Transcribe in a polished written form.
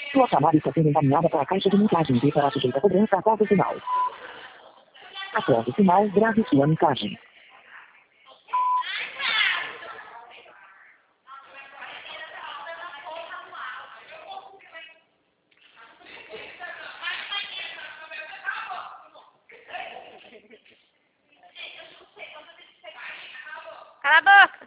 Sua chamada está sendo encaminhada para a caixa de mensagens e será sujeita a cobrança após o sinal. Após o sinal, grave sua mensagem. Cala a boca!